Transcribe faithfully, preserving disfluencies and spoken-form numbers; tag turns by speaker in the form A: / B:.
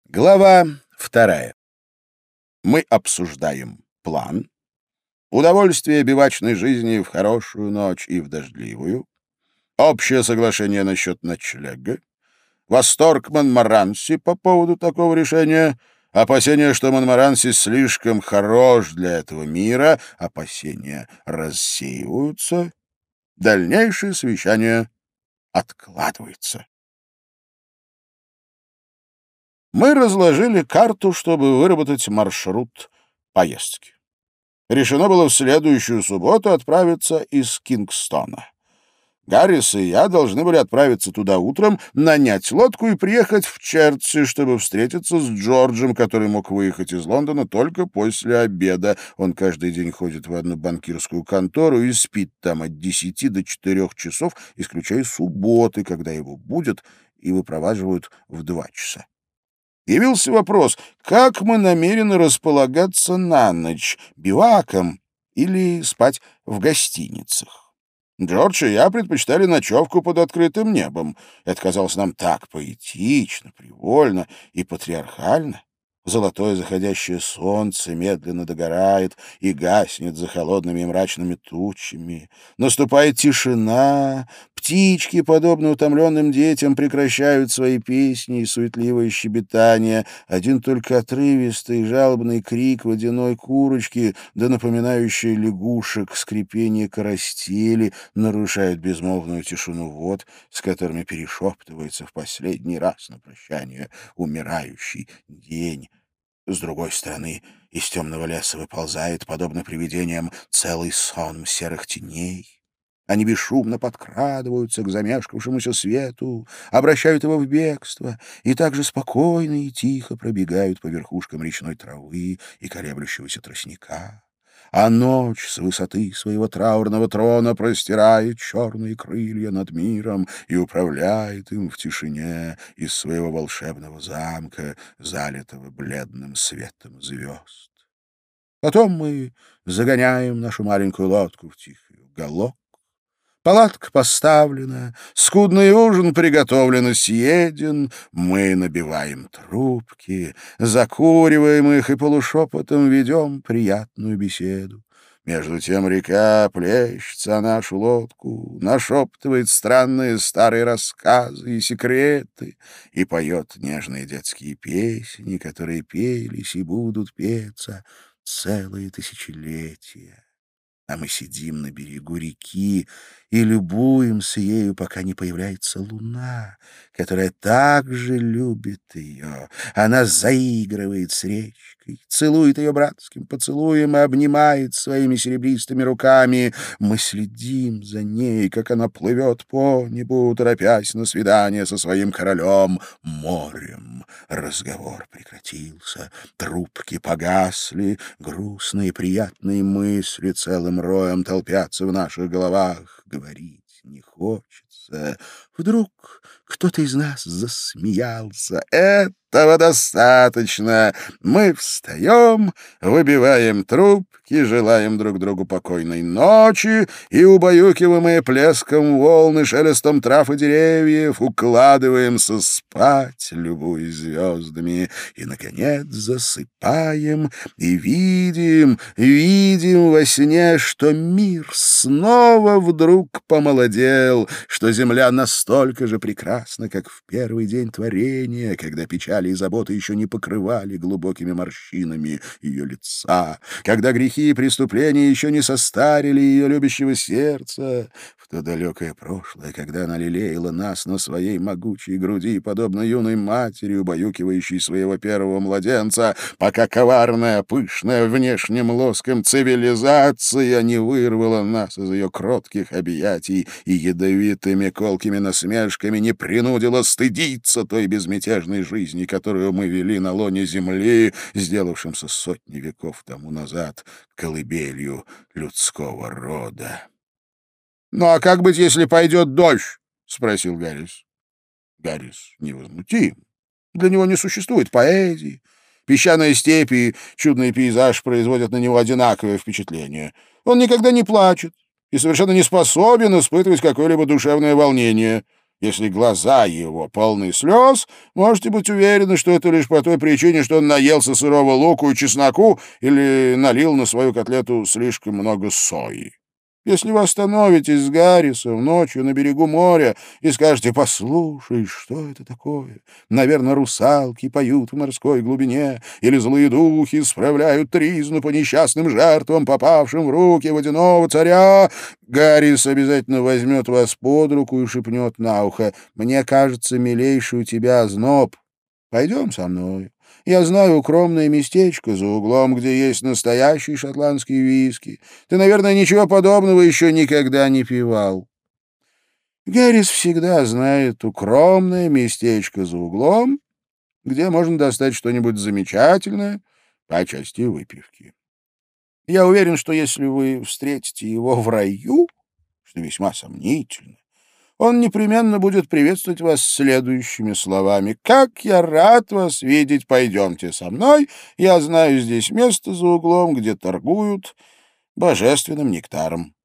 A: Глава вторая. Мы обсуждаем план, удовольствие бивачной жизни в хорошую ночь и в дождливую, общее соглашение насчет ночлега, восторг Монморанси по поводу такого решения, опасение, что Монморанси слишком хорош для этого мира, опасения рассеиваются, дальнейшее совещание откладывается. Мы разложили карту, чтобы выработать маршрут поездки. Решено было в следующую субботу отправиться из Кингстона. Гаррис и я должны были отправиться туда утром, нанять лодку и приехать в Чердси, чтобы встретиться с Джорджем, который мог выехать из Лондона только после обеда. Он каждый день ходит в одну банкирскую контору и спит там от десяти до четырех часов, исключая субботы, когда его будут и выпроваживают в два часа. Явился вопрос, как мы намерены располагаться на ночь, биваком или спать в гостиницах. Джордж и я предпочитали ночевку под открытым небом. Это казалось нам так поэтично, привольно и патриархально. Золотое заходящее солнце медленно догорает и гаснет за холодными и мрачными тучами. Наступает тишина, птички, подобно утомленным детям, прекращают свои песни и суетливое щебетание. Один только отрывистый жалобный крик водяной курочки, да напоминающий лягушек скрипение карастели, нарушает безмолвную тишину вод, с которыми перешептывается в последний раз на прощание умирающий день. С другой стороны, из темного леса выползает, подобно привидениям, целый сон серых теней. Они бесшумно подкрадываются к замешкавшемуся свету, обращают его в бегство и также спокойно и тихо пробегают по верхушкам речной травы и колеблющегося тростника. А ночь с высоты своего траурного трона простирает черные крылья над миром и управляет им в тишине из своего волшебного замка, залитого бледным светом звезд. Потом мы загоняем нашу маленькую лодку в тихий уголок. Палатка поставлена, скудный ужин приготовлен и съеден, мы набиваем трубки, закуриваем их и полушепотом ведем приятную беседу. Между тем река плещется о нашу лодку, нашептывает странные старые рассказы и секреты и поет нежные детские песни, которые пелись и будут петься целые тысячелетия. А мы сидим на берегу реки и любуемся ею, пока не появляется луна, которая также любит ее. Она заигрывает с речкой, целует ее братским поцелуем и обнимает своими серебристыми руками. Мы следим за ней, как она плывет по небу, торопясь на свидание со своим королем морем. Разговор прекратился, трубки погасли, грустные приятные мысли целым роем толпятся в наших головах. Говорить не хочется. Вдруг кто-то из нас засмеялся. Этого достаточно. Мы встаем, выбиваем трубки, желаем друг другу покойной ночи и, убаюкиваемые плеском волны, шелестом трав и деревьев, укладываемся спать, любуясь звездами, и, наконец, засыпаем и видим, видим во сне, что мир снова вдруг помолодел, что земля настолько же прекрасна, как в первый день творения, когда печали и заботы еще не покрывали глубокими морщинами ее лица, когда грехи и преступления еще не состарили ее любящего сердца, в то далекое прошлое, когда она лелеяла нас на своей могучей груди, подобно юной матери, убаюкивающей своего первого младенца, пока коварная, пышная внешним лоском цивилизация не вырвала нас из ее кротких объятий и ядовитыми колкими насмешками не принудила стыдиться той безмятежной жизни, которую мы вели на лоне земли, сделавшимся сотни веков тому назад колыбелью людского рода. — Ну а как быть, если пойдет дождь? — спросил Гаррис. Гаррис невозмутим. Для него не существует поэзии. Песчаные степи и чудный пейзаж производят на него одинаковое впечатление. Он никогда не плачет и совершенно не способен испытывать какое-либо душевное волнение. Если глаза его полны слез, можете быть уверены, что это лишь по той причине, что он наелся сырого луку и чесноку или налил на свою котлету слишком много сои. Если вы остановитесь с Гаррисом ночью на берегу моря и скажете: «Послушай, что это такое? Наверное, русалки поют в морской глубине, или злые духи справляют тризну по несчастным жертвам, попавшим в руки водяного царя», Гаррис обязательно возьмет вас под руку и шепнет на ухо: «Мне кажется, милейший, у тебя озноб. Пойдем со мной. Я знаю укромное местечко за углом, где есть настоящий шотландский виски. Ты, наверное, ничего подобного еще никогда не пивал». Гаррис всегда знает укромное местечко за углом, где можно достать что-нибудь замечательное по части выпивки. Я уверен, что если вы встретите его в раю, что весьма сомнительно, он непременно будет приветствовать вас следующими словами: «Как я рад вас видеть! Пойдемте со мной. Я знаю здесь место за углом, где торгуют божественным нектаром».